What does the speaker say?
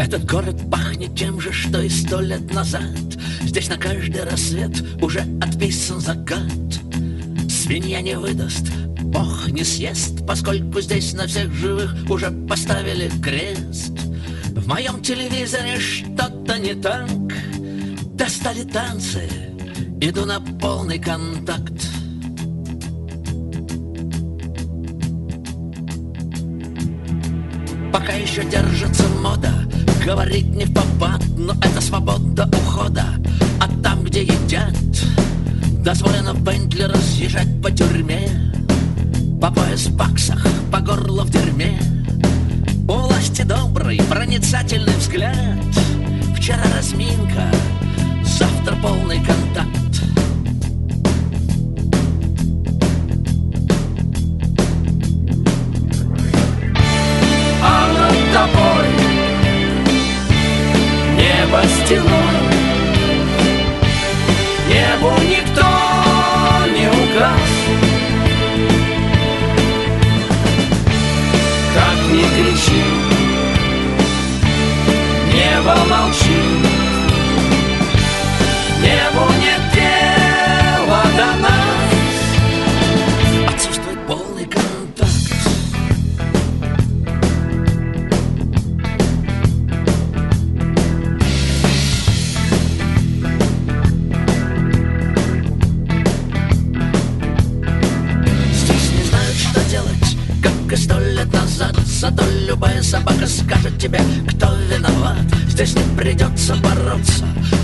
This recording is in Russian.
Этот город пахнет тем же, что и 100 лет назад. Здесь на каждый рассвет уже отписан закат. Свинья не выдаст, Бог не съест, поскольку здесь на всех живых уже поставили крест. В моем телевизоре что-то не так. Достали танцы, иду на полный контакт. Пока еще держится мода говорить не впопад, но это свобода ухода. А там, где едят, дозволено Бентли разъезжать по тюрьме, по пояс в баксах, по горло в дерьме. У власти добрый, проницательный взгляд. Вчера разминка, завтра полный контакт. А над тобой небо стеной, небу никто не указ. Как ни кричи, небо молчит. Небу нет дела до нас. Отсутствует полный контакт. Здесь не знают, что делать, как и 100 лет назад. Зато любая собака скажет тебе, кто виноват. Здесь не придется бороться